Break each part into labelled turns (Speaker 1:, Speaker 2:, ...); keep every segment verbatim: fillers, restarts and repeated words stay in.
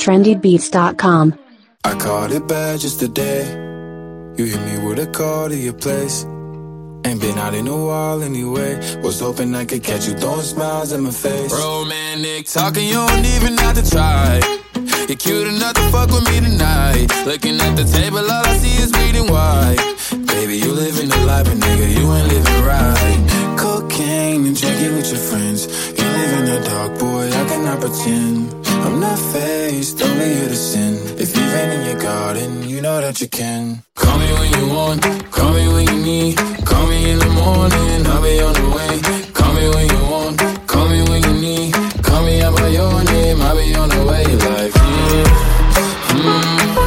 Speaker 1: trendy beats dot com.
Speaker 2: I caught it bad just today. You hit me with a call to your place. Ain't been out in a while anyway. Was hoping I could catch you throwing smiles in my face.
Speaker 3: Romantic talking, you don't even have to try. You're cute enough to fuck with me tonight. Looking at the table, all I see is bleeding white.
Speaker 2: Baby, you living the life, but nigga, you ain't living right. Cocaine and drinking with your friends. You live in the dark, boy, I cannot pretend. I'm not faced, only here to sin. If you've been in your garden, you know that you can.
Speaker 3: Call me when you want, call me when you need. Call me in the morning, I'll be on the way. Call me when you want, call me when you need. Call me out by your name, I'll be on the way. Like, mm, mm,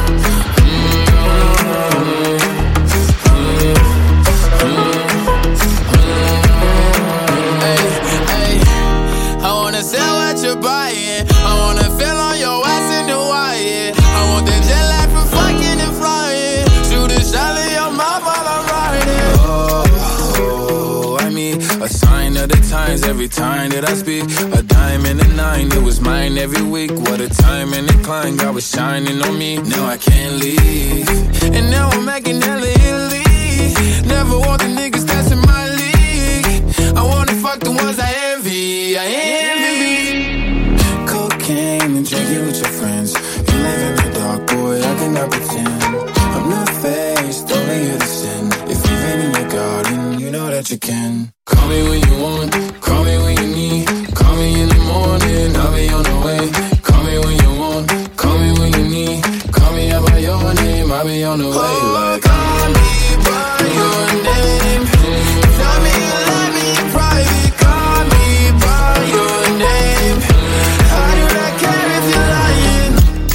Speaker 3: sell what you're buying. I wanna feel on your ass in the wire. I want that jet lag from fucking and flying. Shoot a shot in your mouth while I'm riding.
Speaker 2: Oh, I mean, a sign of the times every time that I speak. A dime and a nine, it was mine every week. What a time and a climb, God was shining on me. Now I can't leave,
Speaker 3: and now I'm making hella Italy. Never want the niggas that's in my league. I wanna fuck the ones I envy. I envy.
Speaker 2: Cocaine and drinking with your friends. You live in the dark, boy, I cannot pretend. I'm not faced, only here to sin. If you've been in your garden, you know that you can.
Speaker 3: Call me when you want, call me when you need. Call me in the morning, I'll be on the way. Call me when you want, call me when you need. Call me out by your name, I'll be on the way. Like, call me by your name. Tell me you love me in private. Call me by your name. I do not care if you're lying.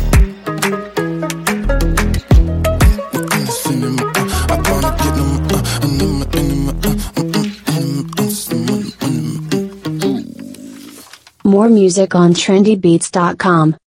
Speaker 2: In the cinema, I wanna get them, uh, and them, and them, uh,
Speaker 1: More music on trendy beats dot com.